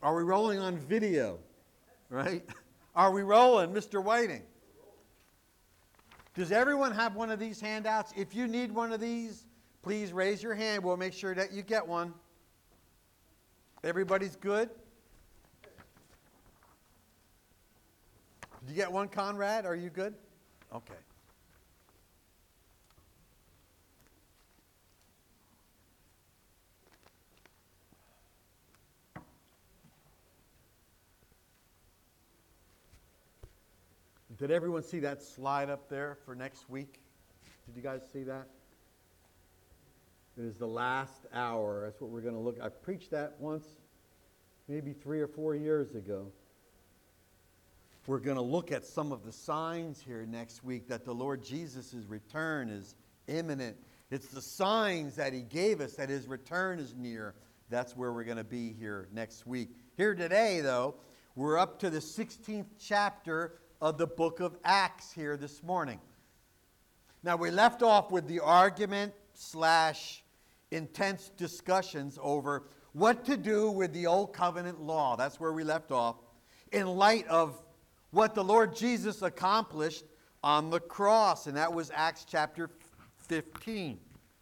Are we rolling on video? Right? Are we rolling, Mr. Whiting? Does everyone have one of these handouts? If you need one of these, please raise your hand. We'll make sure that you get one. Everybody's good? Did you get one, Conrad? Are you good? Okay. Did everyone see that slide up there for next week? Did you guys see that? It is the last hour. That's what we're going to look at. I preached that once, maybe 3 or 4 years ago. We're going to look at some of the signs here next week that the Lord Jesus' return is imminent. It's the signs that he gave us that his return is near. That's where we're going to be here next week. Here today, though, we're up to the 16th chapter of the book of Acts here this morning. Now, we left off with the argument / intense discussions over what to do with the Old Covenant law. That's where we left off, in light of what the Lord Jesus accomplished on the cross, and that was Acts chapter 15.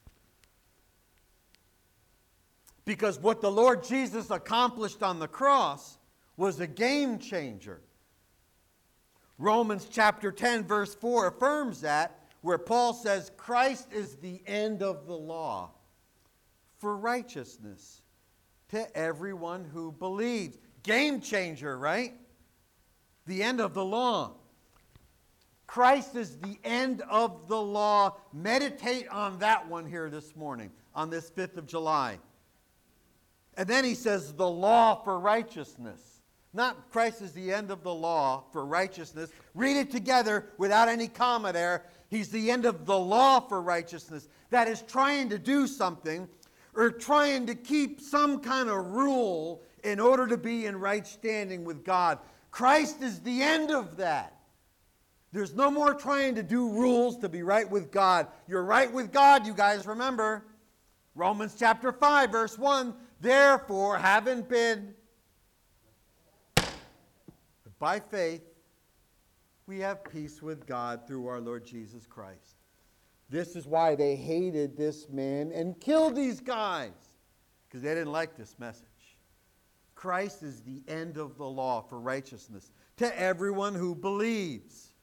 Because what the Lord Jesus accomplished on the cross was a game changer. Romans chapter 10 verse 4 affirms that, where Paul says Christ is the end of the law for righteousness to everyone who believes. Game changer, right? The end of the law. Christ is the end of the law. Meditate on that one here this morning, on this 5th of July. And then he says the law for righteousness. Not Christ is the end of the law for righteousness. Read it together without any comma there. He's the end of the law for righteousness. That is trying to do something or trying to keep some kind of rule in order to be in right standing with God. Christ is the end of that. There's no more trying to do rules to be right with God. You're right with God, you guys remember. Romans chapter 5 verse 1. Therefore, having been by faith, we have peace with God through our Lord Jesus Christ. This is why they hated this man and killed these guys, because they didn't like this message. Christ is the end of the law for righteousness to everyone who believes.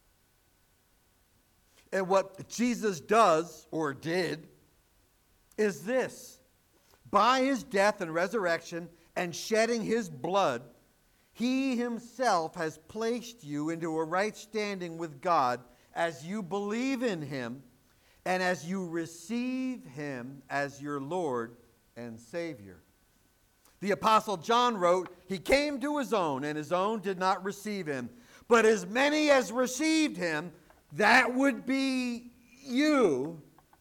And what Jesus does, or did, is this. By his death and resurrection and shedding his blood, he himself has placed you into a right standing with God as you believe in him and as you receive him as your Lord and Savior. The Apostle John wrote, he came to his own, and his own did not receive him. But as many as received him, that would be you.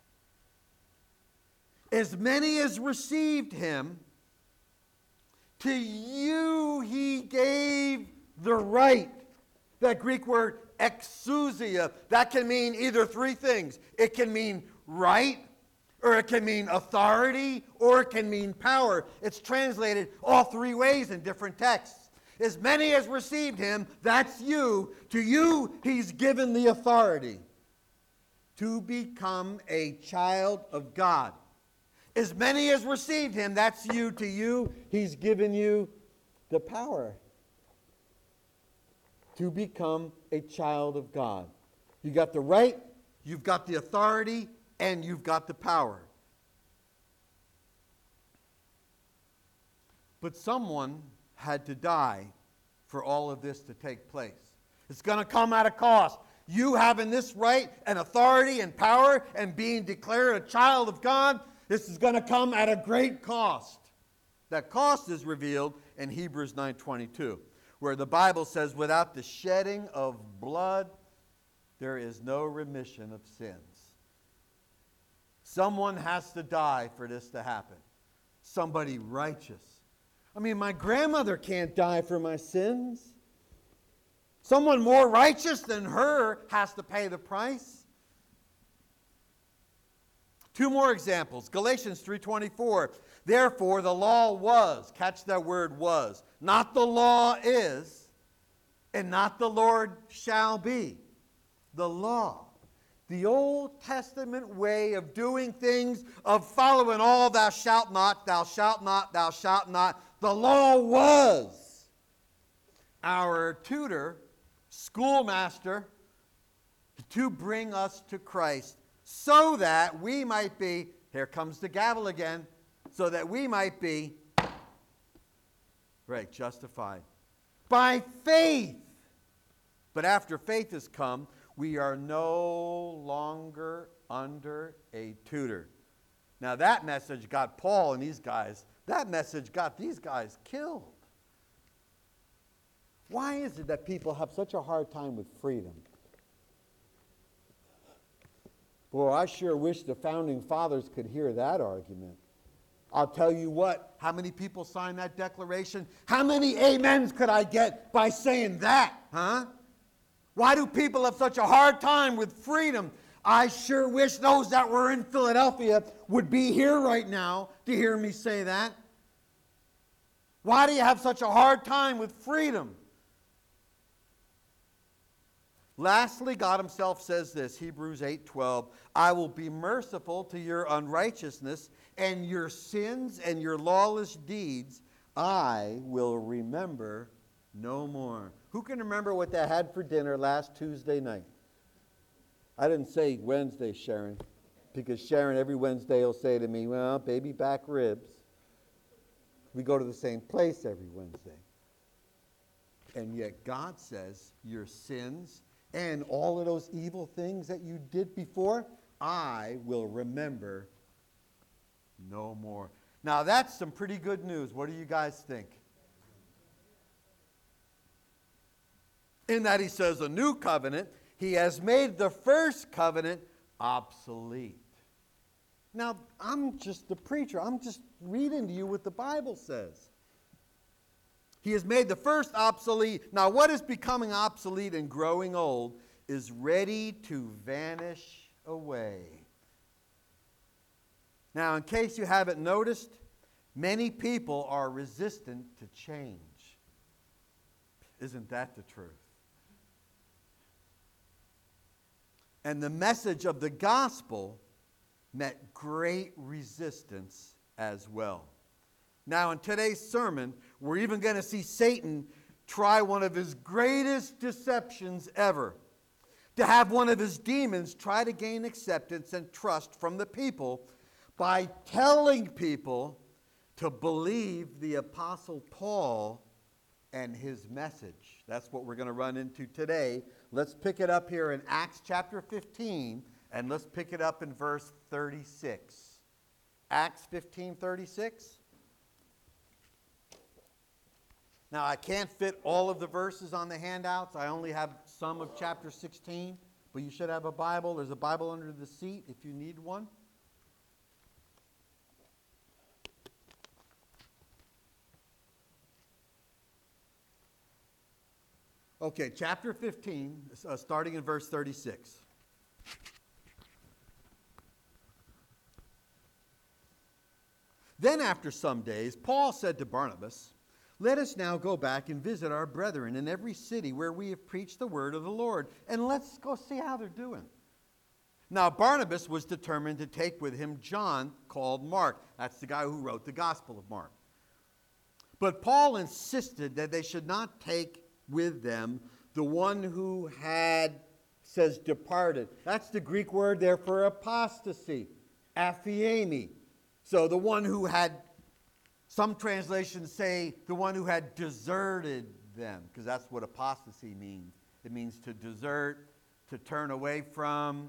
As many as received him, to you he gave the right. That Greek word exousia, that can mean either 3 things. It can mean right, or it can mean authority, or it can mean power. It's translated all 3 ways in different texts. As many as received him, that's you. To you he's given the authority to become a child of God. As many as received him, that's you. To you, he's given you the power to become a child of God. You got the right, you've got the authority, and you've got the power. But someone had to die for all of this to take place. It's going to come at a cost. You having this right and authority and power and being declared a child of God, this is going to come at a great cost. That cost is revealed in Hebrews 9:22, where the Bible says, without the shedding of blood, there is no remission of sins. Someone has to die for this to happen. Somebody righteous. I mean, my grandmother can't die for my sins. Someone more righteous than her has to pay the price. Two more examples. Galatians 3:24. Therefore the law was, catch that word was, not the law is, and not the Lord shall be. The law. The Old Testament way of doing things, of following all thou shalt not, thou shalt not, thou shalt not. The law was. Our tutor, schoolmaster, to bring us to Christ so that we might be, here comes the gavel again, so that we might be, right, justified by faith. But after faith has come, we are no longer under a tutor. Now that message got Paul and these guys, that message got these guys killed. Why is it that people have such a hard time with freedom? Boy, I sure wish the founding fathers could hear that argument. I'll tell you what, how many people signed that declaration? How many amens could I get by saying that, huh? Why do people have such a hard time with freedom? I sure wish those that were in Philadelphia would be here right now to hear me say that. Why do you have such a hard time with freedom? Lastly, God himself says this, Hebrews 8:12, I will be merciful to your unrighteousness and your sins and your lawless deeds I will remember no more. Who can remember what they had for dinner last Tuesday night? I didn't say Wednesday, Sharon, because Sharon every Wednesday will say to me, well, baby back ribs. We go to the same place every Wednesday. And yet God says your sins and all of those evil things that you did before, I will remember no more. Now that's some pretty good news. What do you guys think? In that he says a new covenant, he has made the first covenant obsolete. Now, I'm just the preacher. I'm just reading to you what the Bible says. He has made the first obsolete. Now, what is becoming obsolete and growing old is ready to vanish away. Now, in case you haven't noticed, many people are resistant to change. Isn't that the truth? And the message of the gospel met great resistance as well. Now, in today's sermon, we're even going to see Satan try one of his greatest deceptions ever. To have one of his demons try to gain acceptance and trust from the people by telling people to believe the Apostle Paul and his message. That's what we're going to run into today. Let's pick it up here in Acts chapter 15, and let's pick it up in verse 36. Acts 15:36. Now, I can't fit all of the verses on the handouts. I only have some of chapter 16, but you should have a Bible. There's a Bible under the seat if you need one. Okay, chapter 15, starting in verse 36. Then after some days, Paul said to Barnabas, let us now go back and visit our brethren in every city where we have preached the word of the Lord, and let's go see how they're doing. Now Barnabas was determined to take with him John, called Mark. That's the guy who wrote the Gospel of Mark. But Paul insisted that they should not take with them the one who had, says, departed. That's the Greek word there for apostasy, aphiemi. So the one who had, some translations say the one who had deserted them, because that's what apostasy means. It means to desert, to turn away from.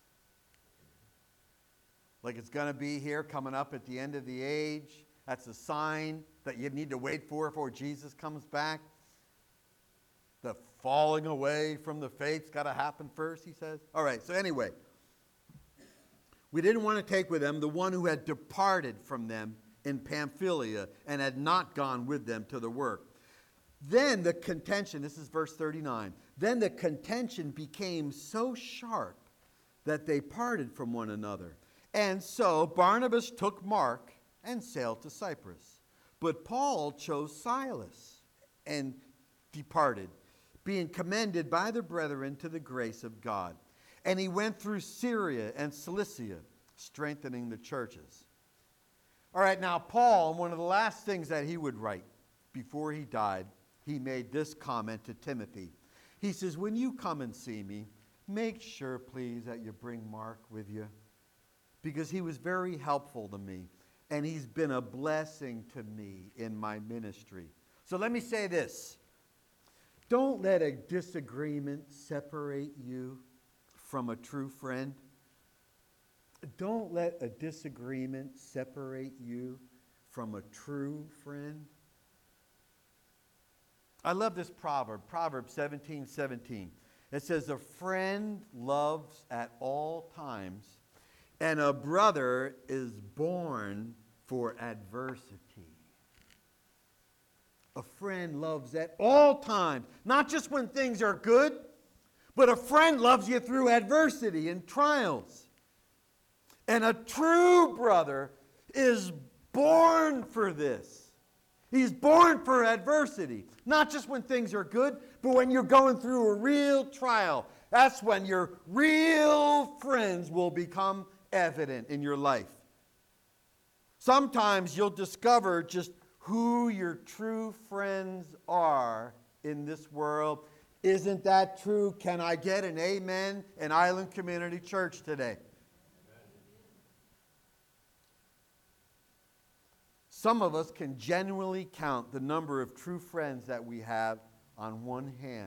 Like it's going to be here coming up at the end of the age. That's a sign that you need to wait for before Jesus comes back. The falling away from the faith's got to happen first, he says. All right, so anyway, we didn't want to take with them the one who had departed from them in Pamphylia and had not gone with them to the work. Then the contention, this is verse 39, then the contention became so sharp that they parted from one another. And so Barnabas took Mark and sailed to Cyprus. But Paul chose Silas and departed, being commended by the brethren to the grace of God. And he went through Syria and Cilicia, strengthening the churches. All right, now Paul, one of the last things that he would write before he died, he made this comment to Timothy. He says, when you come and see me, make sure, please, that you bring Mark with you, because he was very helpful to me, and he's been a blessing to me in my ministry. So let me say this. Don't let a disagreement separate you from a true friend. Don't let a disagreement separate you from a true friend. I love this proverb, Proverbs 17:17. It says, a friend loves at all times, and a brother is born for adversity. A friend loves at all times, not just when things are good, but a friend loves you through adversity and trials. And a true brother is born for this. He's born for adversity. Not just when things are good, but when you're going through a real trial. That's when your real friends will become evident in your life. Sometimes you'll discover just who your true friends are in this world. Isn't that true? Can I get an amen in Island Community Church today? Some of us can genuinely count the number of true friends that we have on one hand.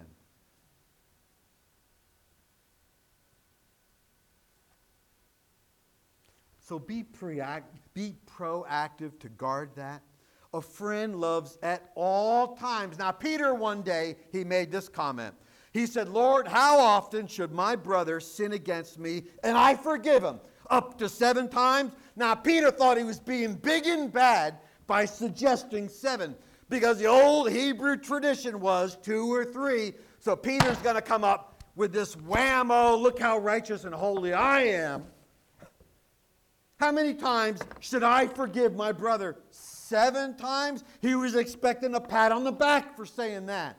So be proactive to guard that. A friend loves at all times. Now, Peter, one day, he made this comment. He said, Lord, how often should my brother sin against me and I forgive him? Up to 7 times? Now, Peter thought he was being big and bad by suggesting 7, because the old Hebrew tradition was 2 or 3. So Peter's going to come up with this whammo, look how righteous and holy I am. How many times should I forgive my brother? 7 times? He was expecting a pat on the back for saying that.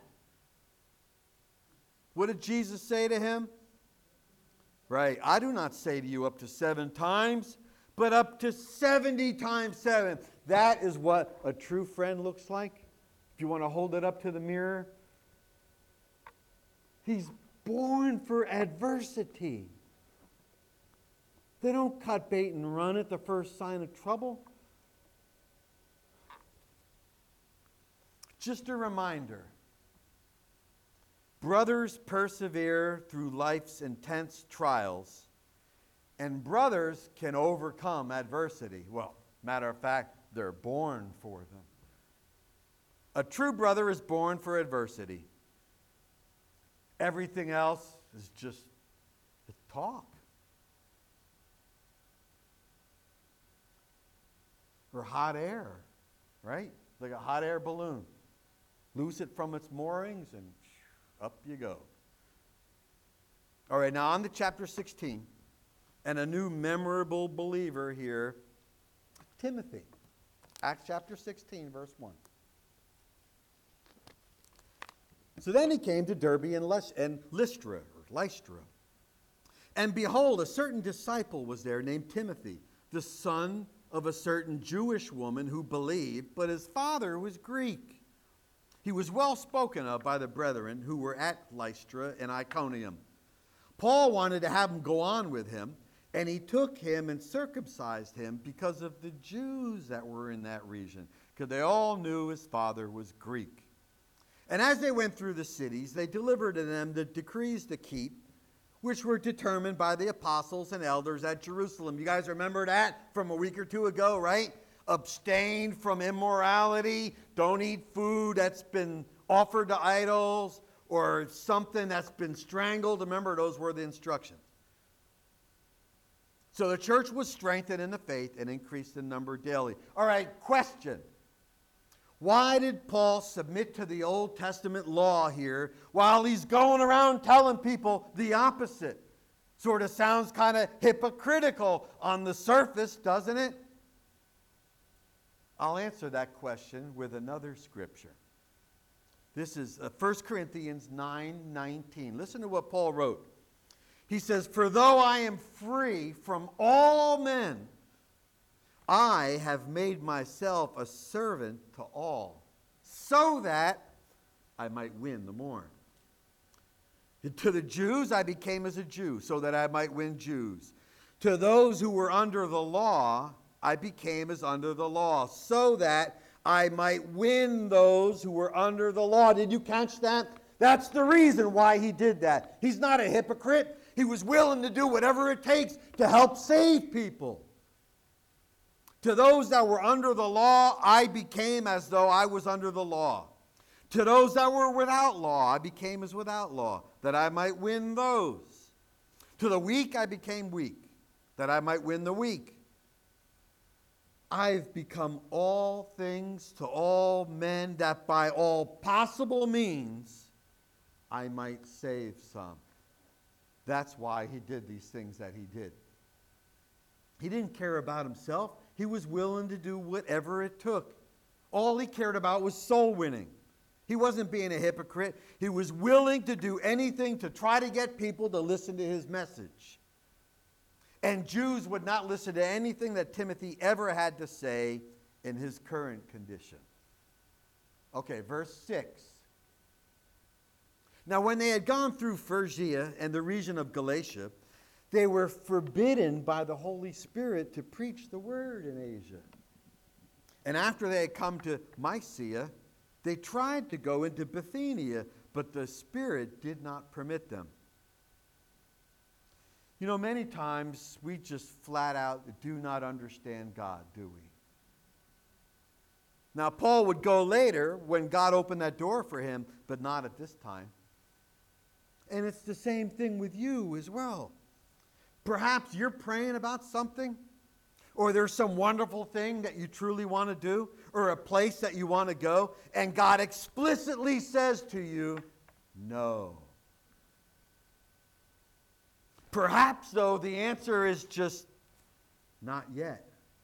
What did Jesus say to him? Right, I do not say to you up to 7 times, but up to 70 times 7. That is what a true friend looks like. If you want to hold it up to the mirror. He's born for adversity. They don't cut bait and run at the first sign of trouble. Just a reminder. Brothers persevere through life's intense trials, and brothers can overcome adversity. Well, matter of fact, they're born for them. A true brother is born for adversity. Everything else is just talk. Or hot air, right? Like a hot air balloon. Loose it from its moorings and up you go. All right, now on to chapter 16. And a new memorable believer here, Timothy. Acts chapter 16, verse 1. So then he came to Derbe and Lystra. And behold, a certain disciple was there named Timothy, the son of a certain Jewish woman who believed, but his father was Greek. He was well spoken of by the brethren who were at Lystra and Iconium. Paul wanted to have him go on with him, and he took him and circumcised him because of the Jews that were in that region, because they all knew his father was Greek. And as they went through the cities, they delivered to them the decrees to keep, which were determined by the apostles and elders at Jerusalem. You guys remember that from a week or 2 ago, right? Abstain from immorality. Don't eat food that's been offered to idols or something that's been strangled. Remember, those were the instructions. So the church was strengthened in the faith and increased in number daily. All right, question. Why did Paul submit to the Old Testament law here while he's going around telling people the opposite? Sort of sounds kind of hypocritical on the surface, doesn't it? I'll answer that question with another scripture. This is 1 Corinthians 9:19. Listen to what Paul wrote. He says, "For though I am free from all men, I have made myself a servant to all, so that I might win the more. To the Jews I became as a Jew, so that I might win Jews. To those who were under the law, I became as under the law, so that I might win those who were under the law." Did you catch that? That's the reason why he did that. He's not a hypocrite. He was willing to do whatever it takes to help save people. To those that were under the law, I became as though I was under the law. To those that were without law, I became as without law, that I might win those. To the weak, I became weak, that I might win the weak. I've become all things to all men, that by all possible means I might save some. That's why he did these things that he did. He didn't care about himself. He was willing to do whatever it took. All he cared about was soul winning. He wasn't being a hypocrite. He was willing to do anything to try to get people to listen to his message. And Jews would not listen to anything that Timothy ever had to say in his current condition. Okay, verse 6. Now, when they had gone through Phrygia and the region of Galatia, they were forbidden by the Holy Spirit to preach the word in Asia. And after they had come to Mysia, they tried to go into Bithynia, but the Spirit did not permit them. You know, many times we just flat out do not understand God, do we? Now, Paul would go later when God opened that door for him, but not at this time. And it's the same thing with you as well. Perhaps you're praying about something, or there's some wonderful thing that you truly want to do, or a place that you want to go, and God explicitly says to you, no. Perhaps, though, the answer is just not yet.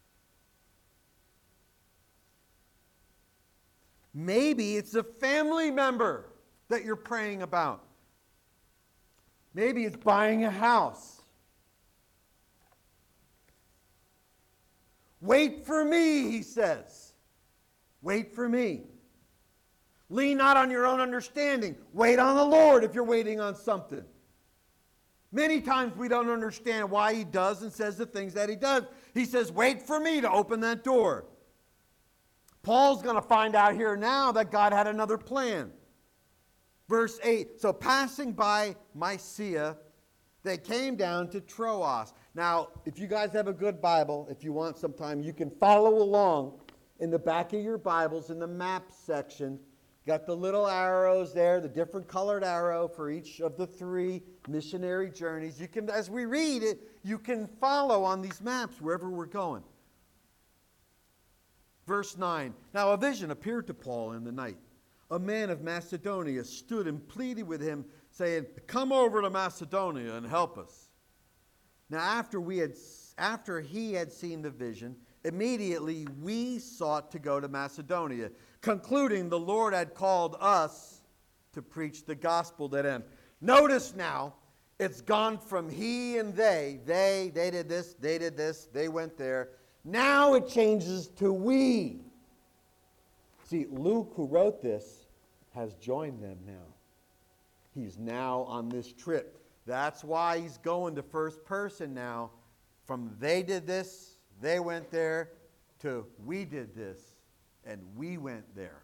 Maybe it's a family member that you're praying about. Maybe it's buying a house. Wait for me, he says. Wait for me. Lean not on your own understanding. Wait on the Lord if you're waiting on something. Many times we don't understand why he does and says the things that he does. He says, wait for me to open that door. Paul's going to find out here now that God had another plan. Verse 8, so passing by Mysia, they came down to Troas. Now, if you guys have a good Bible, if you want some time, you can follow along in the back of your Bibles in the map section. Got the little arrows there, the different colored arrow for each of the 3 missionary journeys. You can, as we read it, you can follow on these maps wherever we're going. Verse 9, now a vision appeared to Paul in the night. A man of Macedonia stood and pleaded with him, saying, come over to Macedonia and help us. Now after he had seen the vision, immediately we sought to go to Macedonia, concluding the Lord had called us to preach the gospel to them. Notice now, it's gone from he and they. They did this, they went there. Now it changes to we. See, Luke, who wrote this, has joined them now. He's now on this trip. That's why he's going to first person now. From they did this, they went there, to we did this, and we went there.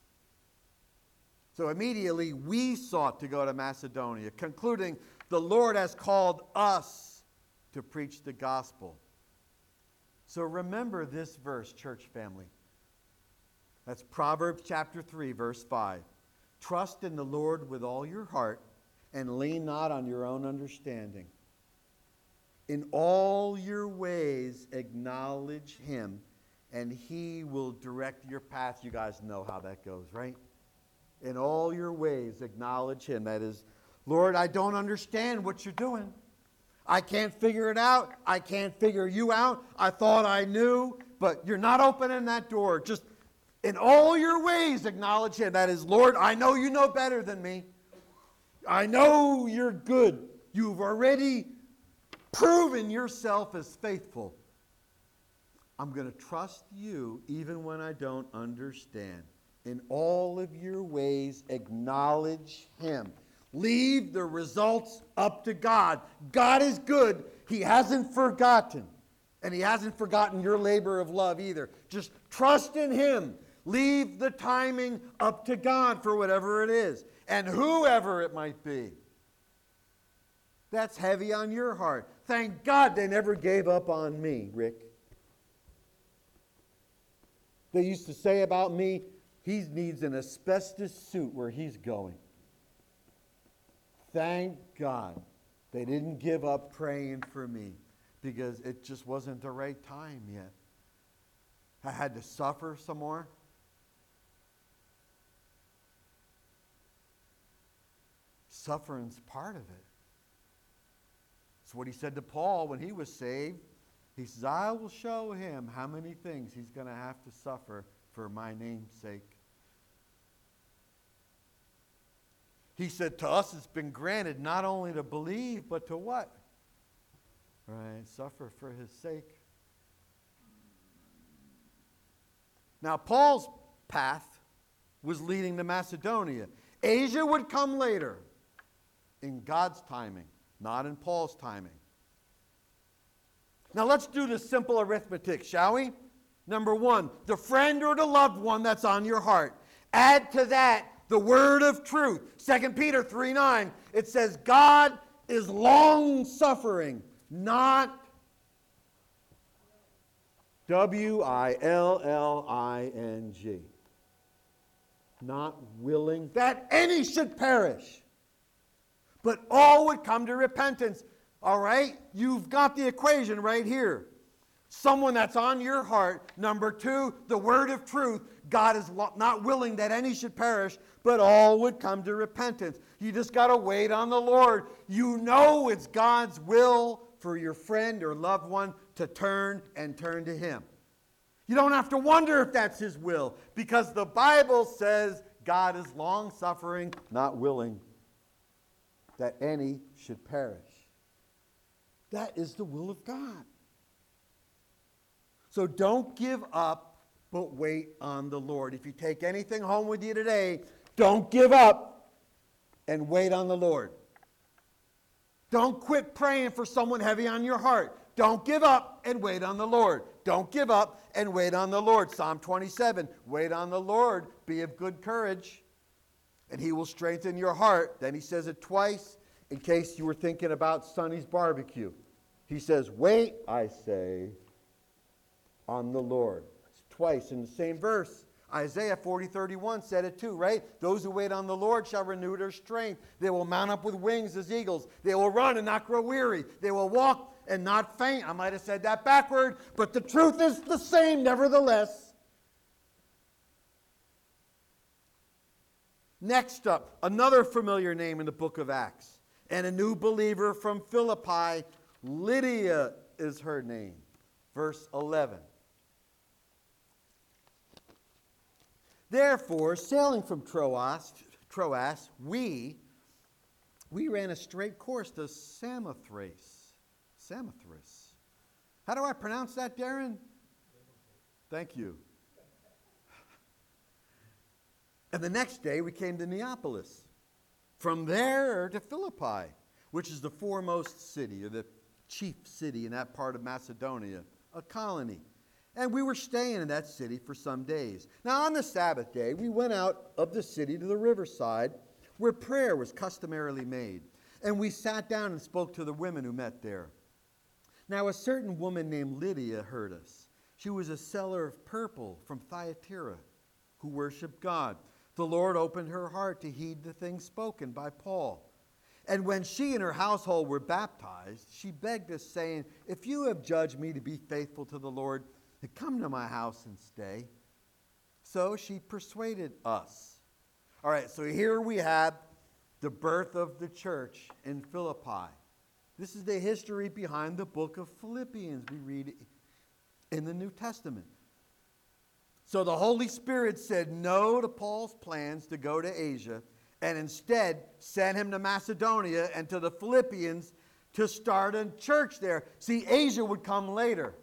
So immediately we sought to go to Macedonia, concluding the Lord has called us to preach the gospel. So remember this verse, church family. That's Proverbs chapter 3, verse 5. Trust in the Lord with all your heart and lean not on your own understanding. In all your ways acknowledge him, and he will direct your path. You guys know how that goes, right? In all your ways acknowledge him. That is, Lord, I don't understand what you're doing. I can't figure it out. I can't figure you out. I thought I knew, but you're not opening that door. Just in all your ways acknowledge him. That is, Lord, I know you know better than me. I know you're good. You've already proven yourself as faithful. I'm going to trust you even when I don't understand. In all of your ways, acknowledge him. Leave the results up to God. God is good. He hasn't forgotten. And he hasn't forgotten your labor of love either. Just trust in him. Leave the timing up to God for whatever it is. And whoever it might be. That's heavy on your heart. Thank God they never gave up on me, Rick. They used to say about me, he needs an asbestos suit where he's going. Thank God they didn't give up praying for me because it just wasn't the right time yet. I had to suffer some more. Suffering's part of it. It's what he said to Paul when he was saved. He says, I will show him how many things he's going to have to suffer for my name's sake. He said, to us it's been granted not only to believe, but to what? Right, suffer for his sake. Now, Paul's path was leading to Macedonia. Asia would come later in God's timing, not in Paul's timing. Now, let's do the simple arithmetic, shall we? Number one, the friend or the loved one that's on your heart. Add to that the word of truth. 2 Peter 3:9, it says, God is long-suffering, not W-I-L-L-I-N-G. Not willing that any should perish, but all would come to repentance. All right? You've got the equation right here. Someone that's on your heart. Number two, the word of truth. God is not willing that any should perish, but all would come to repentance. You just got to wait on the Lord. You know it's God's will for your friend or loved one to turn to him. You don't have to wonder if that's his will, because the Bible says God is long-suffering, not willing that any should perish. That is the will of God. So don't give up, but wait on the Lord. If you take anything home with you today, don't give up and wait on the Lord. Don't quit praying for someone heavy on your heart. Don't give up and wait on the Lord. Don't give up and wait on the Lord. Psalm 27, wait on the Lord, be of good courage, and he will strengthen your heart. Then he says it twice in case you were thinking about Sonny's barbecue. He says, wait, I say, on the Lord. It's twice in the same verse. Isaiah 40:31 said it too, right? Those who wait on the Lord shall renew their strength. They will mount up with wings as eagles. They will run and not grow weary. They will walk and not faint. I might have said that backward, but the truth is the same nevertheless. Next up, another familiar name in the book of Acts, and a new believer from Philippi. Lydia is her name. Verse 11. Therefore, sailing from Troas, we ran a straight course to Samothrace. Samothrace. How do I pronounce that, Darren? Thank you. And the next day we came to Neapolis. From there to Philippi, which is the foremost city, or the chief city in that part of Macedonia, a colony. And we were staying in that city for some days. Now on the Sabbath day, we went out of the city to the riverside where prayer was customarily made. And we sat down and spoke to the women who met there. Now a certain woman named Lydia heard us. She was a seller of purple from Thyatira who worshiped God. The Lord opened her heart to heed the things spoken by Paul. And when she and her household were baptized, she begged us, saying, if you have judged me to be faithful to the Lord, come to my house and stay. So she persuaded us. All right, so here we have the birth of the church in Philippi. This is the history behind the book of Philippians we read in the New Testament. So the Holy Spirit said no to Paul's plans to go to Asia, and instead sent him to Macedonia and to the Philippians to start a church there. See, Asia would come later.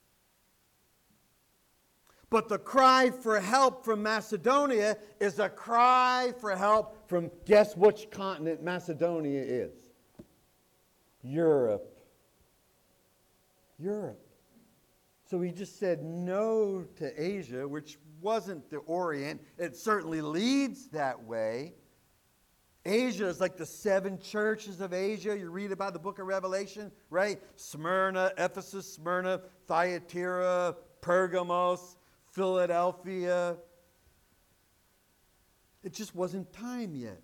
But the cry for help from Macedonia is a cry for help from, guess which continent Macedonia is? Europe. Europe. So he just said no to Asia, which wasn't the Orient. It certainly leads that way. Asia is like the 7 churches of Asia. You read about the book of Revelation, right? Smyrna, Ephesus, Smyrna, Thyatira, Pergamos, Philadelphia. It just wasn't time yet.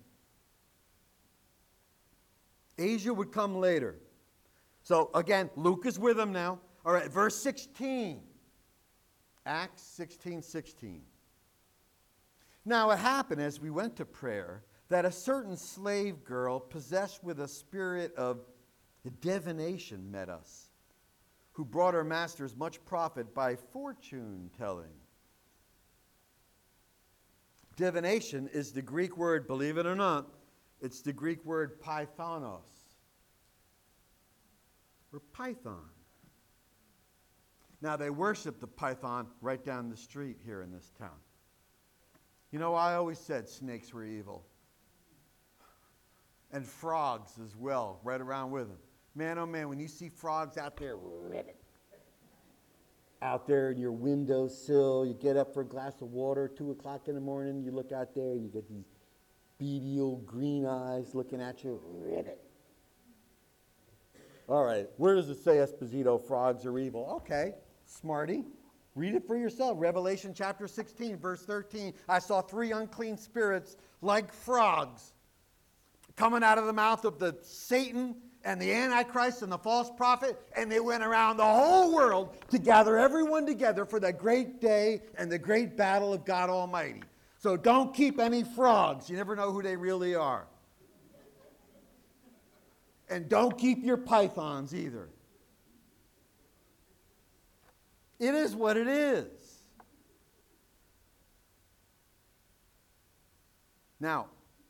Asia would come later. So again, Luke is with them now. All right, verse 16. Acts 16:16. Now it happened as we went to prayer that a certain slave girl possessed with a spirit of divination met us, who brought her masters much profit by fortune telling. Divination is the Greek word, believe it or not, it's the Greek word pythonos, or python. Now, they worship the python right down the street here in this town. You know, I always said snakes were evil. And frogs as well, right around with them. Man, oh man, when you see frogs out there, out there in your windowsill, you get up for a glass of water, 2 o'clock in the morning, you look out there and you get these beady old green eyes looking at you. All right, where does it say, Esposito, frogs are evil? Okay, smarty. Read it for yourself. Revelation chapter 16, verse 13. I saw 3 unclean spirits like frogs coming out of the mouth of the Satan and the Antichrist and the false prophet, and they went around the whole world to gather everyone together for the great day and the great battle of God Almighty. So don't keep any frogs. You never know who they really are. And don't keep your pythons either. It is what it is. Now,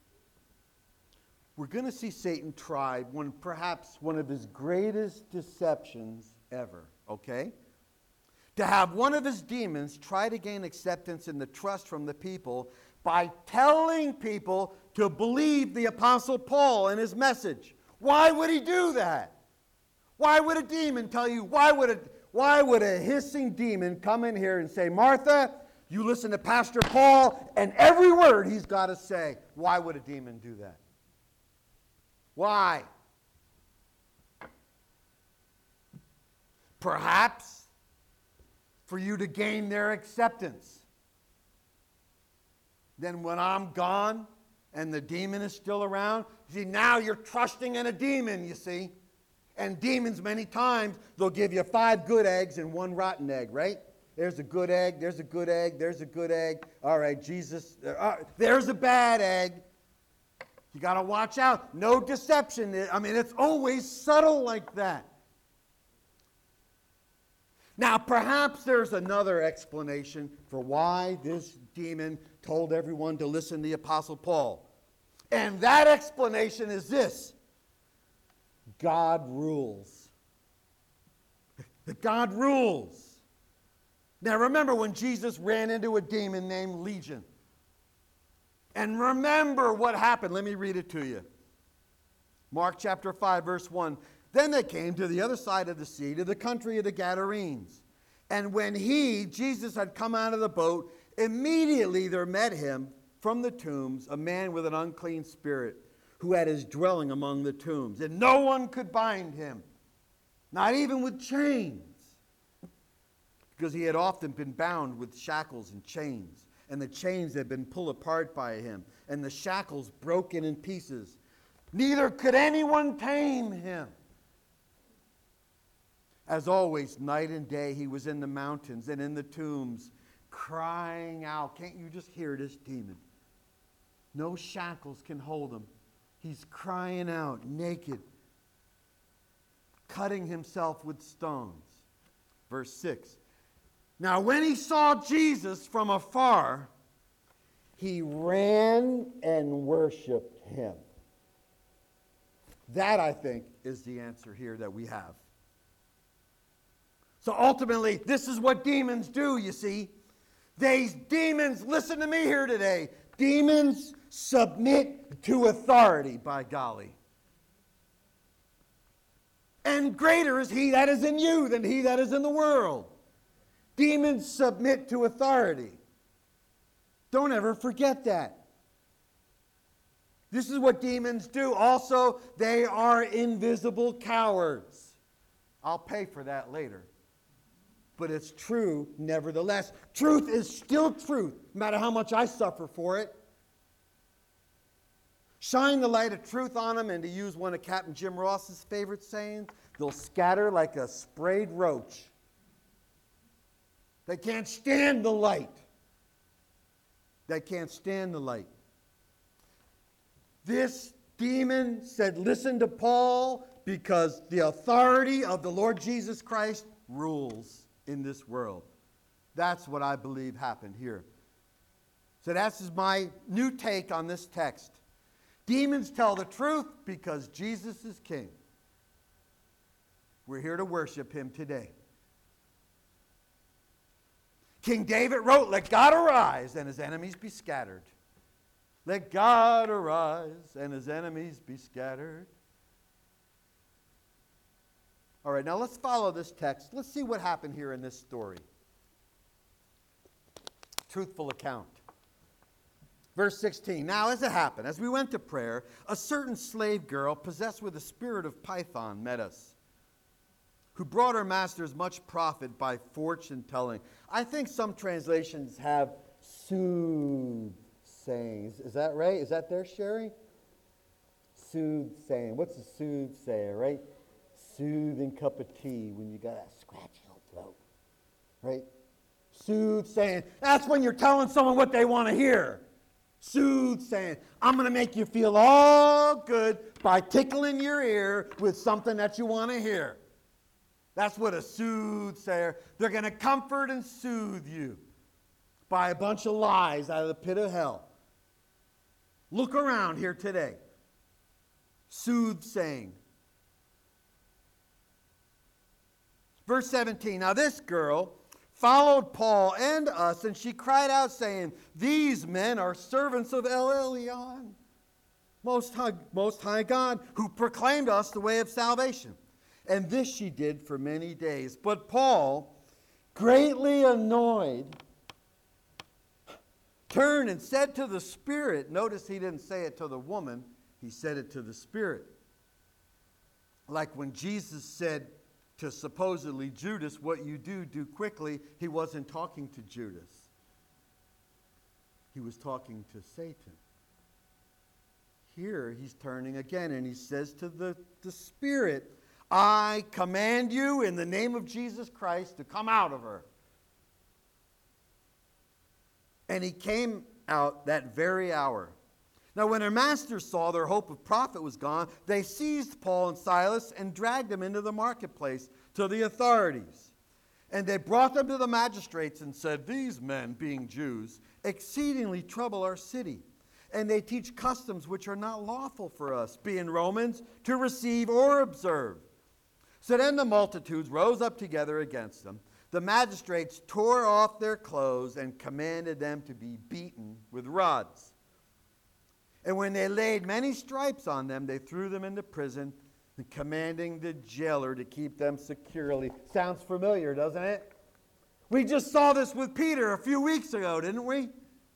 we're going to see Satan try perhaps one of his greatest deceptions ever, okay? To have one of his demons try to gain acceptance and the trust from the people by telling people to believe the Apostle Paul and his message. Why would he do that? Why would a demon tell you? Why would a hissing demon come in here and say, Martha, you listen to Pastor Paul and every word he's got to say? Why would a demon do that? Why? Perhaps for you to gain their acceptance. Then when I'm gone and the demon is still around, see, now you're trusting in a demon, you see. And demons, many times, they'll give you 5 good eggs and 1 rotten egg, right? There's a good egg, there's a good egg, there's a good egg. All right, Jesus, there's a bad egg. You got to watch out. No deception. I mean, it's always subtle like that. Now, perhaps there's another explanation for why this demon told everyone to listen to the Apostle Paul. And that explanation is this: God rules. God rules. Now, remember when Jesus ran into a demon named Legion. And remember what happened. Let me read it to you. Mark chapter 5, verse 1. Then they came to the other side of the sea, to the country of the Gadarenes. And when Jesus, had come out of the boat, immediately there met him from the tombs a man with an unclean spirit, who had his dwelling among the tombs. And no one could bind him, not even with chains, because he had often been bound with shackles and chains. And the chains had been pulled apart by him, and the shackles broken in pieces. Neither could anyone tame him. As always, night and day, he was in the mountains and in the tombs, crying out. Can't you just hear this demon? No shackles can hold him. He's crying out, naked. cutting himself with stones. Verse 6. Now when he saw Jesus from afar, he ran and worshiped him. That, I think, is the answer here that we have. So ultimately, this is what demons do, you see. These demons, listen to me here today, demons submit to authority, by golly. And greater is he that is in you than he that is in the world. Demons submit to authority. Don't ever forget that. This is what demons do. Also, they are invisible cowards. I'll pay for that later. But it's true nevertheless. Truth is still truth, no matter how much I suffer for it. Shine the light of truth on them, and to use one of Captain Jim Ross's favorite sayings, they'll scatter like a sprayed roach. They can't stand the light. They can't stand the light. This demon said, listen to Paul, because the authority of the Lord Jesus Christ rules in this world. That's what I believe happened here. So that's my new take on this text. Demons tell the truth because Jesus is king. We're here to worship him today. King David wrote, let God arise and his enemies be scattered. Let God arise and his enemies be scattered. All right, now let's follow this text. Let's see what happened here in this story. Truthful account. Verse 16, now as it happened, as we went to prayer, a certain slave girl possessed with a spirit of Python met us, who brought her masters much profit by fortune telling. I think some translations have soothsaying. Is that right? Is that there, Sherry? Soothsaying. What's a soothsayer, right? Soothing cup of tea when you got a scratchy old throat, right? Soothsaying. That's when you're telling someone what they want to hear. Soothsaying. I'm going to make you feel all good by tickling your ear with something that you want to hear. That's what a soothsayer. They're going to comfort and soothe you by a bunch of lies out of the pit of hell. Look around here today. Soothsaying. Verse 17, now this girl followed Paul and us, and she cried out, saying, these men are servants of El Elyon, Most High God, who proclaimed us the way of salvation. And this she did for many days. But Paul, greatly annoyed, turned and said to the Spirit, notice he didn't say it to the woman, he said it to the Spirit. Like when Jesus said to supposedly Judas, what you do, do quickly, he wasn't talking to Judas. He was talking to Satan. Here he's turning again and he says to the Spirit, I command you in the name of Jesus Christ to come out of her. And he came out that very hour. Now when her masters saw their hope of profit was gone, they seized Paul and Silas and dragged them into the marketplace to the authorities. And they brought them to the magistrates and said, these men, being Jews, exceedingly trouble our city. And they teach customs which are not lawful for us, being Romans, to receive or observe. So then the multitudes rose up together against them. The magistrates tore off their clothes and commanded them to be beaten with rods. And when they laid many stripes on them, they threw them into prison, commanding the jailer to keep them securely. Sounds familiar, doesn't it? We just saw this with Peter a few weeks ago, didn't we?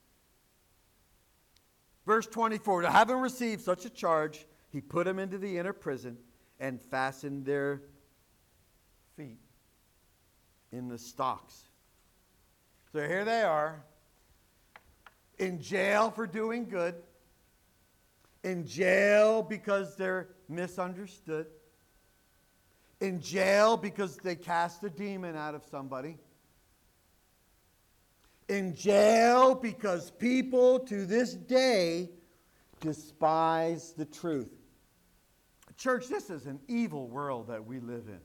Verse 24, to having received such a charge, he put them into the inner prison and fastened their feet in the stocks. So here they are, in jail for doing good, in jail because they're misunderstood, in jail because they cast a demon out of somebody, in jail because people to this day despise the truth. Church, this is an evil world that we live in.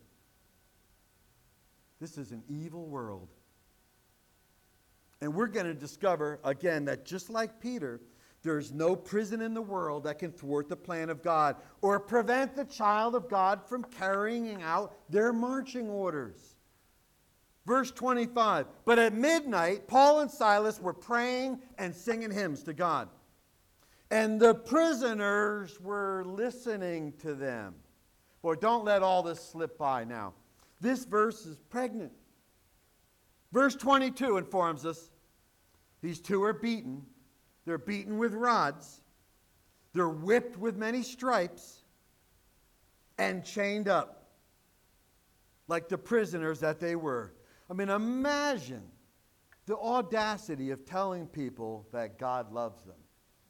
This is an evil world. And we're going to discover, again, that just like Peter, there's no prison in the world that can thwart the plan of God or prevent the child of God from carrying out their marching orders. Verse 25, but at midnight, Paul and Silas were praying and singing hymns to God. And the prisoners were listening to them. Boy, don't let all this slip by now. This verse is pregnant. Verse 22 informs us these two are beaten. They're beaten with rods. They're whipped with many stripes and chained up like the prisoners that they were. I mean, imagine the audacity of telling people that God loves them.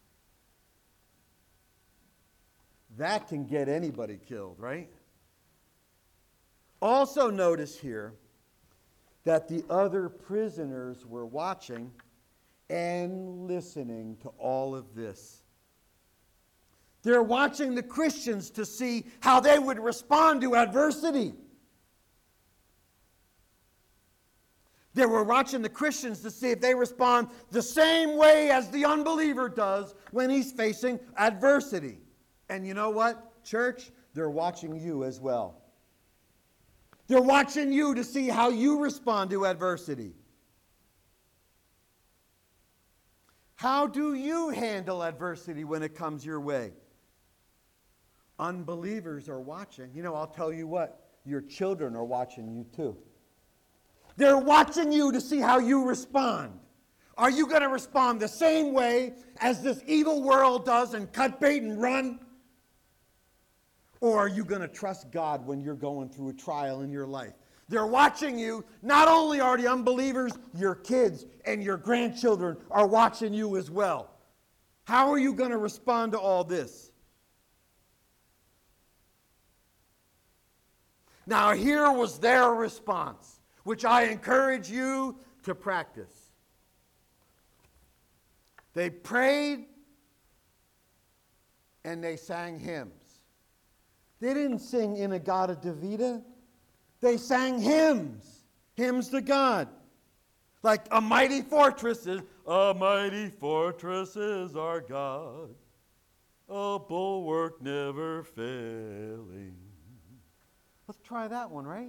That can get anybody killed, right? Also notice here that the other prisoners were watching and listening to all of this. They're watching the Christians to see how they would respond to adversity. They were watching the Christians to see if they respond the same way as the unbeliever does when he's facing adversity. And you know what, church? They're watching you as well. They're watching you to see how you respond to adversity. How do you handle adversity when it comes your way? Unbelievers are watching. You know, I'll tell you what, your children are watching you too. They're watching you to see how you respond. Are you going to respond the same way as this evil world does and cut bait and run? Or are you going to trust God when you're going through a trial in your life? They're watching you. Not only are the unbelievers, your kids and your grandchildren are watching you as well. How are you going to respond to all this? Now, here was their response, which I encourage you to practice. They prayed and they sang hymns. They didn't sing Inagata Davida. They sang hymns. Hymns to God. Like a mighty fortress is our God. A bulwark never failing. Let's try that one, right?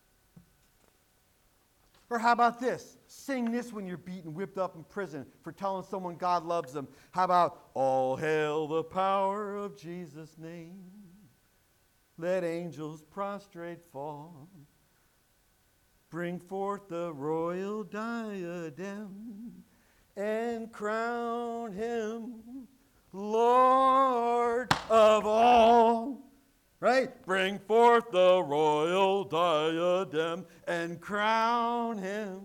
Or how about this? Sing this when you're beaten, whipped up in prison for telling someone God loves them. How about, all hail the power of Jesus' name. Let angels prostrate fall. Bring forth the royal diadem and crown him Lord of all. Right? Bring forth the royal diadem and crown him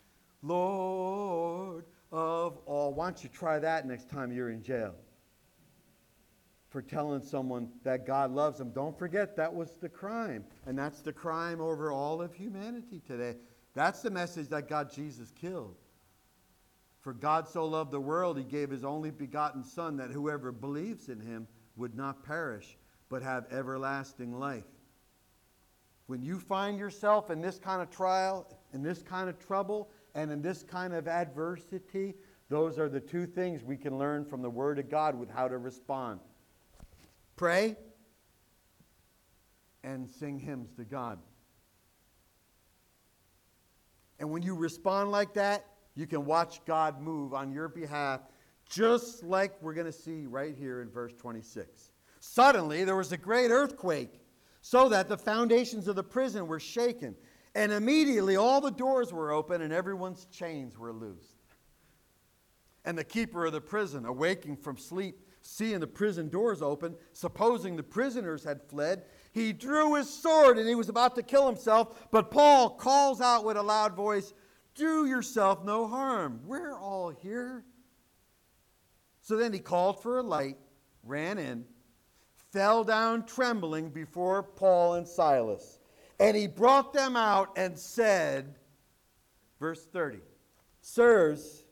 Lord of all. Why don't you try that next time you're in jail? For telling someone that God loves them. Don't forget that was the crime. And that's the crime over all of humanity today. That's the message that God Jesus killed. For God so loved the world, he gave his only begotten Son, that whoever believes in him would not perish, but have everlasting life. When you find yourself in this kind of trial, in this kind of trouble, and in this kind of adversity, those are the two things we can learn from the Word of God with how to respond. Pray and sing hymns to God. And when you respond like that, you can watch God move on your behalf, just like we're going to see right here in verse 26. Suddenly, there was a great earthquake, so that the foundations of the prison were shaken. And immediately all the doors were open and everyone's chains were loosed. And the keeper of the prison, awaking from sleep, seeing the prison doors open, supposing the prisoners had fled, he drew his sword and he was about to kill himself. But Paul calls out with a loud voice, "Do yourself no harm. We're all here." So then he called for a light, ran in, fell down trembling before Paul and Silas. And he brought them out and said, verse 30, "Sirs,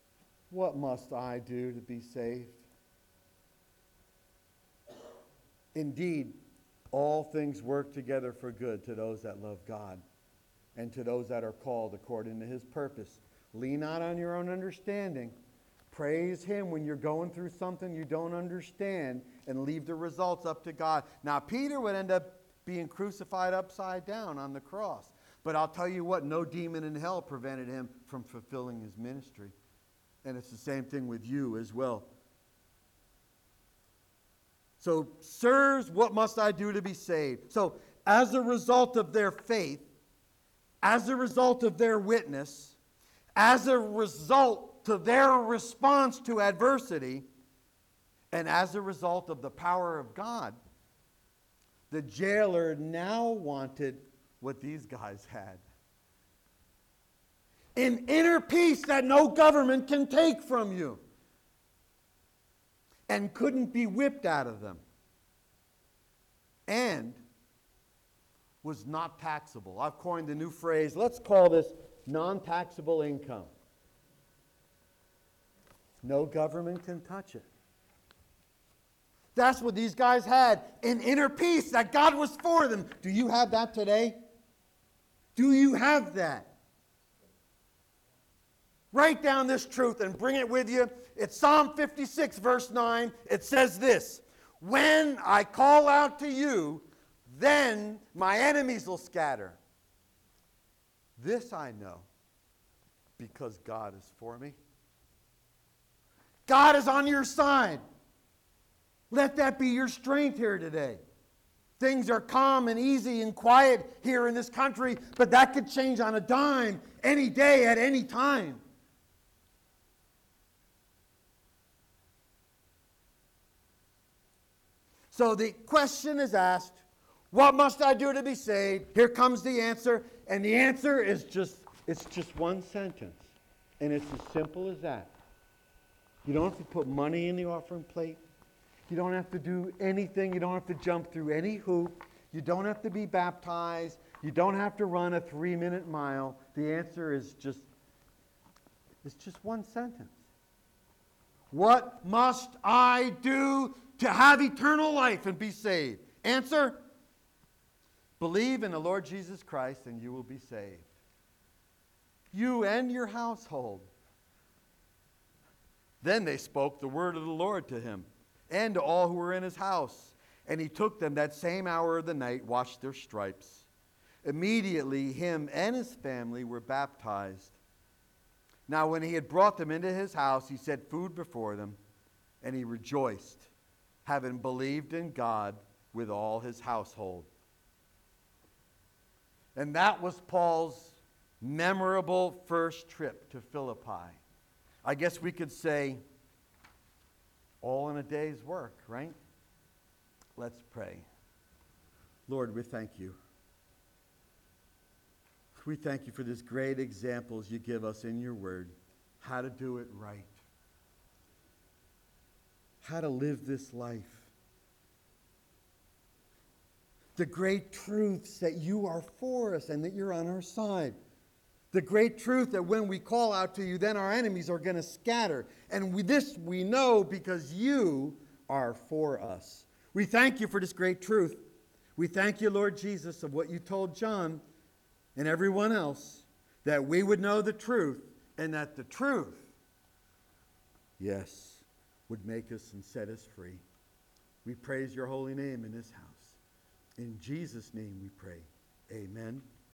what must I do to be saved?" Indeed, all things work together for good to those that love God and to those that are called according to his purpose. Lean not on your own understanding. Praise him when you're going through something you don't understand, and leave the results up to God. Now, Peter would end up being crucified upside down on the cross. But I'll tell you what, no demon in hell prevented him from fulfilling his ministry. And it's the same thing with you as well. So, sirs, what must I do to be saved? So, as a result of their faith, as a result of their witness, as a result to their response to adversity, and as a result of the power of God, the jailer now wanted what these guys had. An inner peace that no government can take from you, and couldn't be whipped out of them, and was not taxable. I've coined a new phrase. Let's call this non-taxable income. No government can touch it. That's what these guys had, an inner peace that God was for them. Do you have that today? Do you have that? Write down this truth and bring it with you. It's Psalm 56, verse 9. It says this: when I call out to you, then my enemies will scatter. This I know, because God is for me. God is on your side. Let that be your strength here today. Things are calm and easy and quiet here in this country, but that could change on a dime any day at any time. So the question is asked, what must I do to be saved? Here comes the answer, and the answer is just one sentence, and it's as simple as that. You don't have to put money in the offering plate. You don't have to do anything. You don't have to jump through any hoop. You don't have to be baptized. You don't have to run a 3-minute mile. The answer is just one sentence. What must I do to have eternal life and be saved? Answer: believe in the Lord Jesus Christ and you will be saved. You and your household. Then they spoke the word of the Lord to him and to all who were in his house. And he took them that same hour of the night, washed their stripes. Immediately him and his family were baptized. Now when he had brought them into his house, he set food before them, and he rejoiced, having believed in God with all his household. And that was Paul's memorable first trip to Philippi. I guess we could say, all in a day's work, right? Let's pray. Lord, we thank you. We thank you for these great examples you give us in your word, how to do it right, how to live this life. The great truths that you are for us and that you're on our side. The great truth that when we call out to you, then our enemies are going to scatter. And this we know because you are for us. We thank you for this great truth. We thank you, Lord Jesus, of what you told John and everyone else, that we would know the truth, and that the truth, yes, would make us and set us free. We praise your holy name in this house. In Jesus' name we pray. Amen.